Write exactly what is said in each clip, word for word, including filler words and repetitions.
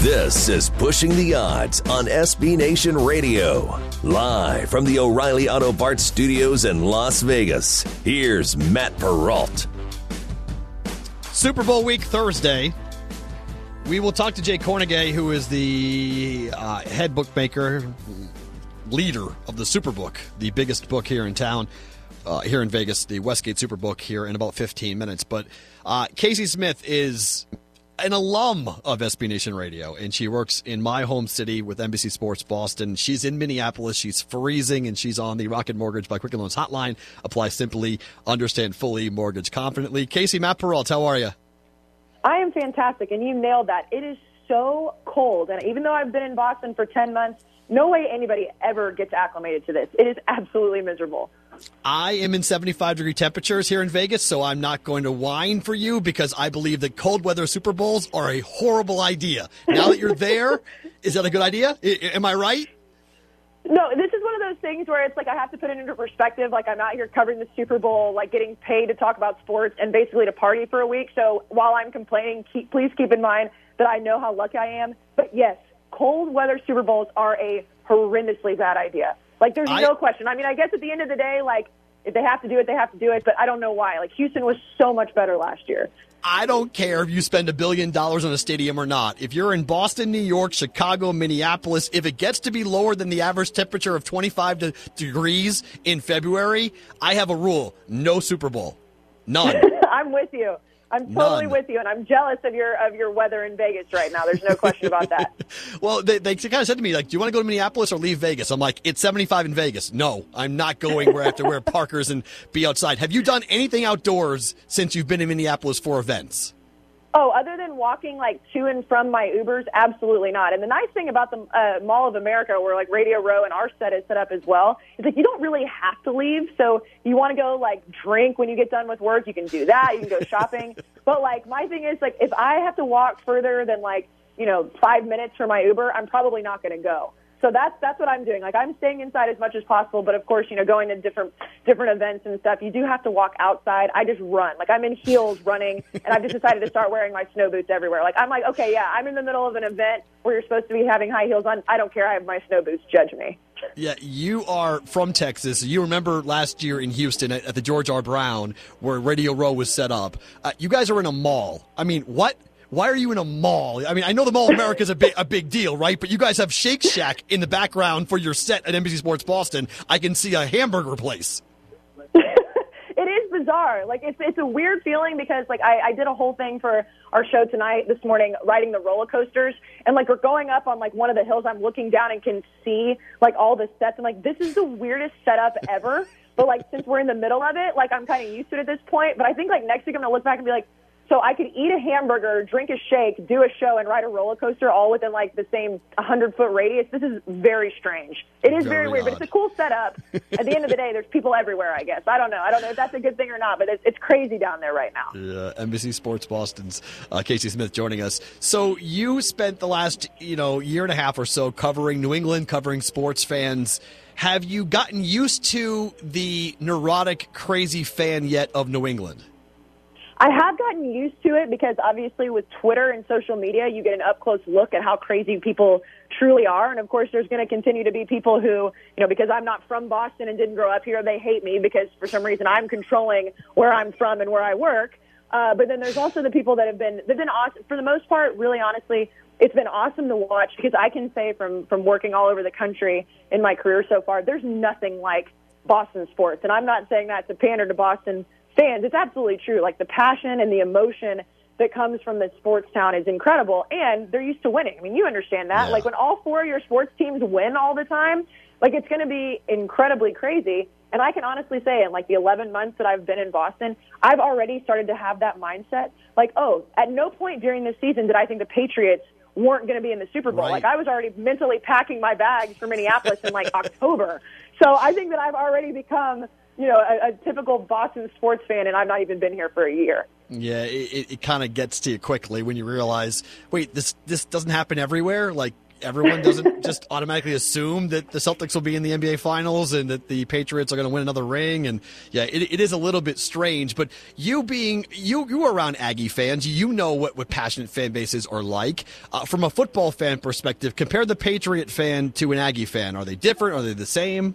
This is Pushing the Odds on S B Nation Radio. Live from the O'Reilly Auto Parts Studios in Las Vegas, here's Matt Perrault. Super Bowl week Thursday. We will talk to Jay Kornegay, who is the uh, head bookmaker, leader of the Superbook, the biggest book here in town, uh, here in Vegas, the Westgate Superbook here in about fifteen minutes. But uh, Casey Smith is an alum of S B Nation Radio, and she works in my home city with N B C Sports Boston. She's in Minneapolis. She's freezing, and she's on the Rocket Mortgage by Quicken Loans hotline. Apply simply, understand fully, mortgage confidently. Casey, Matt Perrault, how are you? I am fantastic, and you nailed that. It is so cold, and even though I've been in Boston for ten months, no way anybody ever gets acclimated to this. It is absolutely miserable. I am in seventy-five degree temperatures here in Vegas, so I'm not going to whine for you because I believe that cold weather Super Bowls are a horrible idea. Now that you're there, is that a good idea? I, am I right? No, this is one of those things where it's like I have to put it into perspective. Like I'm out here covering the Super Bowl, like getting paid to talk about sports and basically to party for a week. So while I'm complaining, keep, please keep in mind that I know how lucky I am. But yes, cold weather Super Bowls are a horrendously bad idea. Like, there's I, no question. I mean, I guess at the end of the day, like, if they have to do it, they have to do it, but I don't know why. Like, Houston was so much better last year. I don't care if you spend a billion dollars on a stadium or not. If you're in Boston, New York, Chicago, Minneapolis, if it gets to be lower than the average temperature of twenty-five degrees in February, I have a rule. No Super Bowl. None. I'm with you. I'm totally None. with you, and I'm jealous of your of your weather in Vegas right now. There's no question about that. Well, they, they kind of said to me, like, do you want to go to Minneapolis or leave Vegas? I'm like, it's seventy-five in Vegas. No, I'm not going where I have to wear Parkers and be outside. Have you done anything outdoors since you've been in Minneapolis for events? Oh, other than walking, like, to and from my Ubers, absolutely not. And the nice thing about the uh, Mall of America, where, like, Radio Row and our set is set up as well, is, like, you don't really have to leave. So you want to go, like, drink when you get done with work, you can do that. You can go shopping. But, like, my thing is, like, if I have to walk further than, like, you know, five minutes for my Uber, I'm probably not going to go. So that's that's what I'm doing. Like, I'm staying inside as much as possible, but of course, you know, going to different different events and stuff, you do have to walk outside. I just run. Like, I'm in heels running, and I've just decided to start wearing my snow boots everywhere. Like, I'm like, okay, yeah, I'm in the middle of an event where you're supposed to be having high heels on. I don't care. I have my snow boots. Judge me. Yeah, you are from Texas. You remember last year in Houston at, at the George R. Brown where Radio Row was set up. Uh, you guys are in a mall. I mean, what? Why are you in a mall? I mean, I know the Mall of America is a big, a big deal, right? But you guys have Shake Shack in the background for your set at N B C Sports Boston. I can see a hamburger place. It is bizarre. Like, it's it's a weird feeling because, like, I, I did a whole thing for our show tonight, this morning, riding the roller coasters. And, like, we're going up on, like, one of the hills. I'm looking down and can see, like, all the sets. I'm like, this is the weirdest setup ever. But, like, since we're in the middle of it, like, I'm kind of used to it at this point. But I think, like, next week I'm going to look back and be like, so I could eat a hamburger, drink a shake, do a show, and ride a roller coaster all within, like, the same one hundred foot radius. This is very strange. It is very, very weird, odd. but it's a cool setup. At the end of the day, there's people everywhere, I guess. I don't know. I don't know if that's a good thing or not, but it's, it's crazy down there right now. Yeah, N B C Sports Boston's uh, Casey Smith joining us. So you spent the last, you know, year and a half or so covering New England, covering sports fans. Have you gotten used to the neurotic, crazy fan yet of New England? I have gotten used to it because obviously with Twitter and social media, you get an up-close look at how crazy people truly are. And, of course, there's going to continue to be people who, you know, because I'm not from Boston and didn't grow up here, they hate me because for some reason I'm controlling where I'm from and where I work. Uh, but then there's also the people that have been, they've been awesome. For the most part, really honestly, it's been awesome to watch because I can say from, from working all over the country in my career so far, there's nothing like Boston sports. And I'm not saying that to pander to Boston fans. It's absolutely true. Like, the passion and the emotion that comes from this sports town is incredible, and they're used to winning. I mean, you understand that. Yeah. Like, when all four of your sports teams win all the time, like, it's going to be incredibly crazy. And I can honestly say, in, like, the eleven months that I've been in Boston, I've already started to have that mindset. Like, oh, at no point during this season did I think the Patriots weren't going to be in the Super Bowl. Right. Like, I was already mentally packing my bags for Minneapolis in, like, October. So I think that I've already become, you know, a, a typical Boston sports fan, and I've not even been here for a year. Yeah, it, it kind of gets to you quickly when you realize, wait, this this doesn't happen everywhere. Like, everyone doesn't just automatically assume that the Celtics will be in the N B A Finals and that the Patriots are going to win another ring. And yeah, it, it is a little bit strange. But you being you, you are around Aggie fans, you know what, what passionate fan bases are like. Uh, from a football fan perspective, compare the Patriot fan to an Aggie fan. Are they different? Are they the same?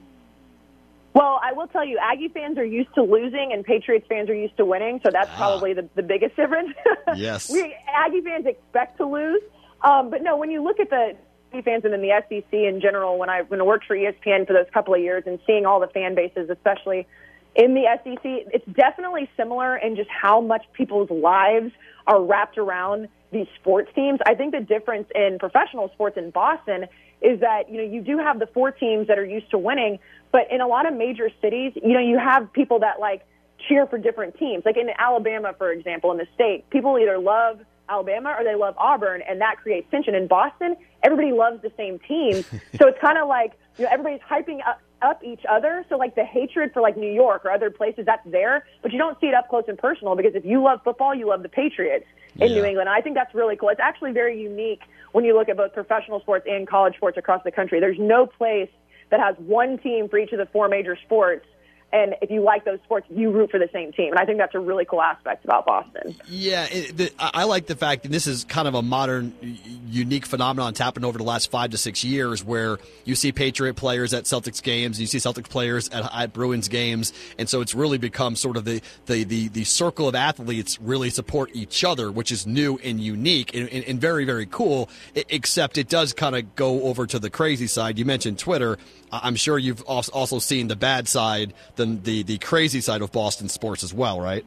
Well, I will tell you, Aggie fans are used to losing and Patriots fans are used to winning, so that's ah. probably the, the biggest difference. Yes. we, Aggie fans expect to lose. Um, but no, when you look at the Aggie fans and then the S E C in general, when I, when I worked for E S P N for those couple of years and seeing all the fan bases, especially in the S E C, it's definitely similar in just how much people's lives are wrapped around these sports teams. I think the difference in professional sports in Boston is that, you know, you do have the four teams that are used to winning, but in a lot of major cities, you know, you have people that, like, cheer for different teams. Like in Alabama, for example, in the state, people either love Alabama or they love Auburn, and that creates tension. In Boston, everybody loves the same team. So it's kind of like, you know, everybody's hyping up, up each other. So, like, the hatred for, like, New York or other places, that's there, but you don't see it up close and personal because if you love football, you love the Patriots in yeah. New England. And I think that's really cool. It's actually very unique when you look at both professional sports and college sports across the country. There's no place that has one team for each of the four major sports. And if you like those sports, you root for the same team. And I think that's a really cool aspect about Boston. Yeah, it, the, I like the fact that this is kind of a modern, unique phenomenon that's happened over the last five to six years where you see Patriot players at Celtics games, and you see Celtics players at, at Bruins games. And so it's really become sort of the, the, the, the circle of athletes really support each other, which is new and unique and, and, and very, very cool, except it does kind of go over to the crazy side. You mentioned Twitter. I'm sure you've also seen the bad side, the, the the crazy side of Boston sports as well, right?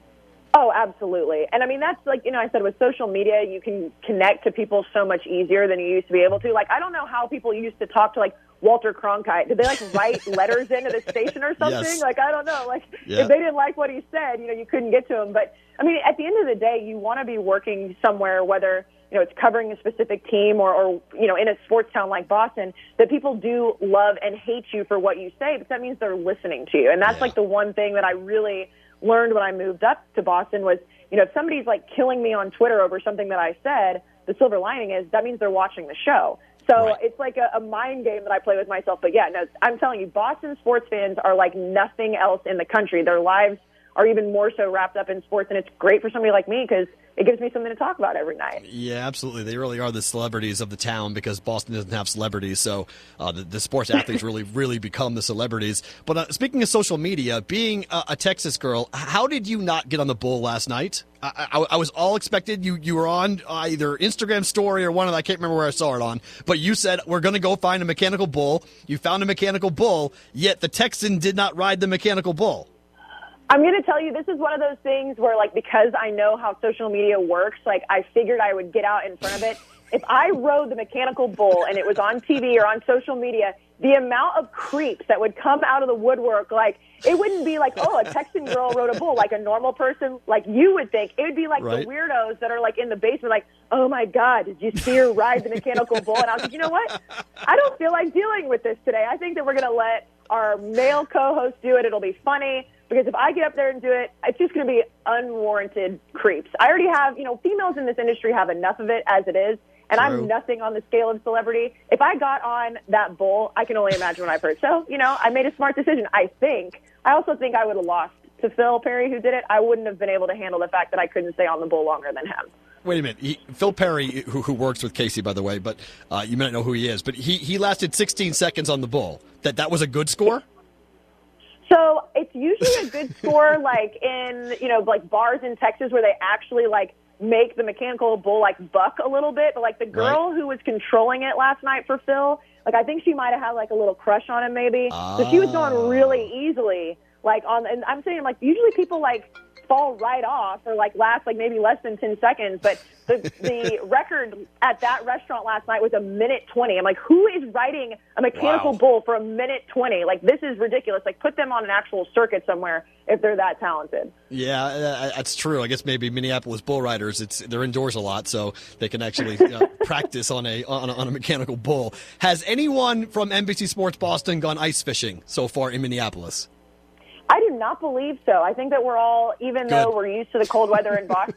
Oh, absolutely. And I mean, that's like, you know, I said with social media, you can connect to people so much easier than you used to be able to. Like, I don't know how people used to talk to, like, Walter Cronkite. Did they, like, write letters into the station or something? Yes. Like, I don't know. Like, yeah. if they didn't like what he said, you know, you couldn't get to him. But, I mean, at the end of the day, you want to be working somewhere, whether – you know, it's covering a specific team or, or, you know, in a sports town like Boston, that people do love and hate you for what you say, but that means they're listening to you. And that's yeah. like the one thing that I really learned when I moved up to Boston was, you know, if somebody's like killing me on Twitter over something that I said, the silver lining is that means they're watching the show. So right. it's like a, a mind game that I play with myself. But yeah, no, I'm telling you, Boston sports fans are like nothing else in the country. Their lives are even more so wrapped up in sports, and it's great for somebody like me because it gives me something to talk about every night. Yeah, absolutely. They really are the celebrities of the town because Boston doesn't have celebrities, so uh, the, the sports athletes really, really become the celebrities. But uh, speaking of social media, being a, a Texas girl, how did you not get on the Bull last night? I, I, I was all expected. You you were on uh, either Instagram story or one of them. I can't remember where I saw it on. But you said, we're going to go find a mechanical bull. You found a mechanical bull, yet the Texan did not ride the mechanical bull. I'm going to tell you, this is one of those things where, like, because I know how social media works, like, I figured I would get out in front of it. If I rode the mechanical bull and it was on T V or on social media, the amount of creeps that would come out of the woodwork, like, it wouldn't be like, oh, a Texan girl rode a bull, like a normal person, like you would think. It would be like right. the weirdos that are, like, in the basement, like, oh, my God, did you see her ride the mechanical bull? And I was like, you know what? I don't feel like dealing with this today. I think that we're going to let our male co-host do it. It'll be funny. Because if I get up there and do it, it's just going to be unwarranted creeps. I already have, you know, females in this industry have enough of it as it is, and True. I'm nothing on the scale of celebrity. If I got on that bull, I can only imagine what I've heard. So, you know, I made a smart decision, I think. I also think I would have lost to Phil Perry, who did it. I wouldn't have been able to handle the fact that I couldn't stay on the bull longer than him. Wait a minute. He, Phil Perry, who, who works with Casey, by the way, but uh, you might not know who he is, but he, he lasted sixteen seconds on the bull. That that was a good score? So it's usually a good score, like in, you know, like bars in Texas where they actually like make the mechanical bull like buck a little bit. But like the girl right. who was controlling it last night for Phil, like I think she might have had like a little crush on him maybe. Ah. So she was going really easily, like on. And I'm saying like usually people like fall right off or like last like maybe less than ten seconds. But the the record at that restaurant last night was a minute twenty. I'm like, who is riding a mechanical wow. bull for a minute twenty? Like, this is ridiculous. Like, put them on an actual circuit somewhere if they're that talented. Yeah, uh, that's true. I guess maybe Minneapolis bull riders, it's they're indoors a lot, so they can actually uh, practice on a, on a on a mechanical bull. Has anyone from N B C Sports Boston gone ice fishing so far in Minneapolis? I do not believe so. I think that we're all, even Good. though we're used to the cold weather in Boston,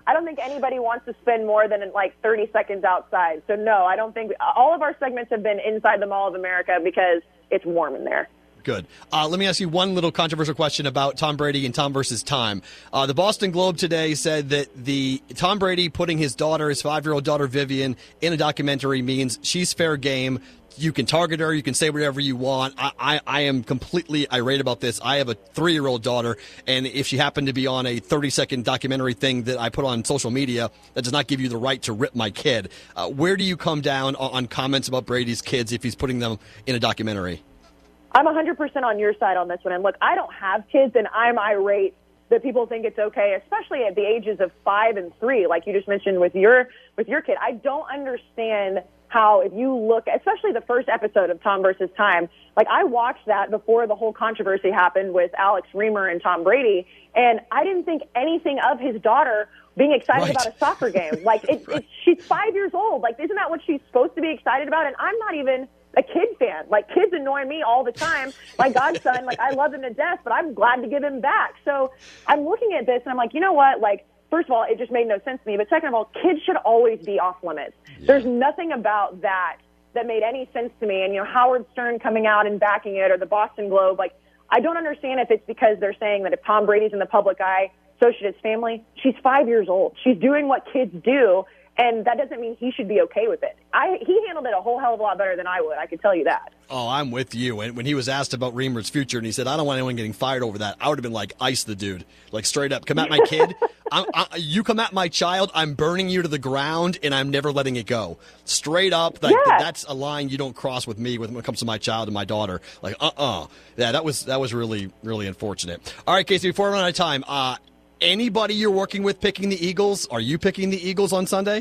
I don't think anybody wants to spend more than like thirty seconds outside. So no, I don't think all of our segments have been inside the Mall of America because it's warm in there. Good. Uh, let me ask you one little controversial question about Tom Brady and Tom versus Time. Uh, the Boston Globe today said that the Tom Brady putting his daughter, his five-year-old daughter Vivian, in a documentary means she's fair game. You can target her. You can say whatever you want. I, I, I am completely irate about this. I have a three-year-old daughter, and if she happened to be on a thirty-second documentary thing that I put on social media, that does not give you the right to rip my kid. Uh, where do you come down on, on comments about Brady's kids if he's putting them in a documentary? I'm one hundred percent on your side on this one. And look, I don't have kids, and I'm irate that people think it's okay, especially at the ages of five and three, like you just mentioned with your with your kid. I don't understand how, if you look, especially the first episode of Tom versus Time, like I watched that before the whole controversy happened with Alex Reamer and Tom Brady, and I didn't think anything of his daughter being excited right. about a soccer game. Like, it, right. it, she's five years old. Like, isn't that what she's supposed to be excited about? And I'm not even a kid fan. Like, kids annoy me all the time. My godson, like, I love him to death, but I'm glad to give him back. So I'm looking at this, and I'm like, you know what? Like, first of all, it just made no sense to me. But second of all, kids should always be off limits. Yeah. There's nothing about that that made any sense to me. And, you know, Howard Stern coming out and backing it, or the Boston Globe, like, I don't understand if it's because they're saying that if Tom Brady's in the public eye, so should his family. She's five years old. She's doing what kids do, and that doesn't mean he should be okay with it. I, he handled it a whole hell of a lot better than I would. I can tell you that. Oh, I'm with you. And when he was asked about Reamer's future, and he said, I don't want anyone getting fired over that, I would have been like, ice the dude. Like, straight up, come at my kid. I'm, I, you come at my child, I'm burning you to the ground, and I'm never letting it go. Straight up, like, yeah. that's a line you don't cross with me when it comes to my child and my daughter. Like, uh-uh. Yeah, that was that was really, really unfortunate. All right, Casey, before we run out of time, uh, anybody you're working with picking the Eagles? Are you picking the Eagles on Sunday?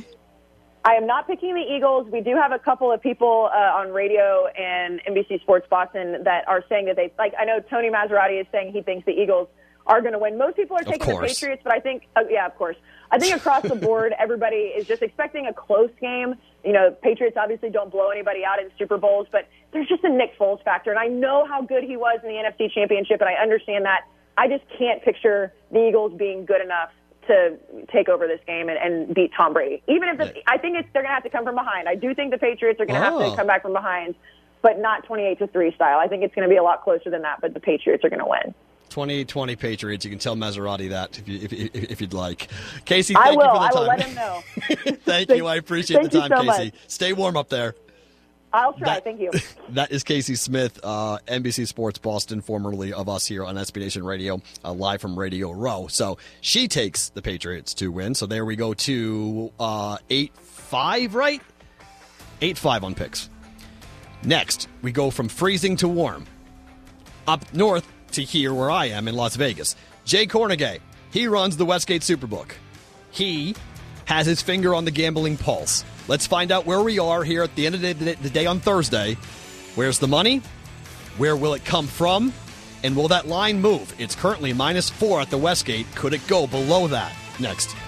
I am not picking the Eagles. We do have a couple of people uh, on radio and N B C Sports Boston that are saying that they, like, I know Tony Maserati is saying he thinks the Eagles are going to win. Most people are taking the Patriots, but I think, uh, yeah, of course. I think across the board, everybody is just expecting a close game. You know, Patriots obviously don't blow anybody out in Super Bowls, but there's just a Nick Foles factor. And I know how good he was in the N F C Championship, and I understand that. I just can't picture the Eagles being good enough to take over this game and, and beat Tom Brady. Even if the, I think it's, they're going to have to come from behind. I do think the Patriots are going to oh. have to come back from behind, but not twenty-eight to three style. I think it's going to be a lot closer than that, but the Patriots are going to win. twenty twenty Patriots. You can tell Maserati that if, you, if, if, if you'd like. Casey, thank I will. you for the I time. will let him know. thank, thank you. I appreciate the time, so Casey. Much. Stay warm up there. I'll try. That, Thank you. That is Casey Smith, uh, N B C Sports Boston, formerly of us here on S B Nation Radio, uh, live from Radio Row. So she takes the Patriots to win. So there we go to uh, eight five, right? eight five on picks. Next, we go from freezing to warm. Up north to here where I am in Las Vegas. Jay Kornegay, he runs the Westgate Superbook. He has his finger on the gambling pulse. Let's find out where we are here at the end of the day, the day on Thursday. Where's the money? Where will it come from? And will that line move? It's currently minus four at the Westgate. Could it go below that? Next.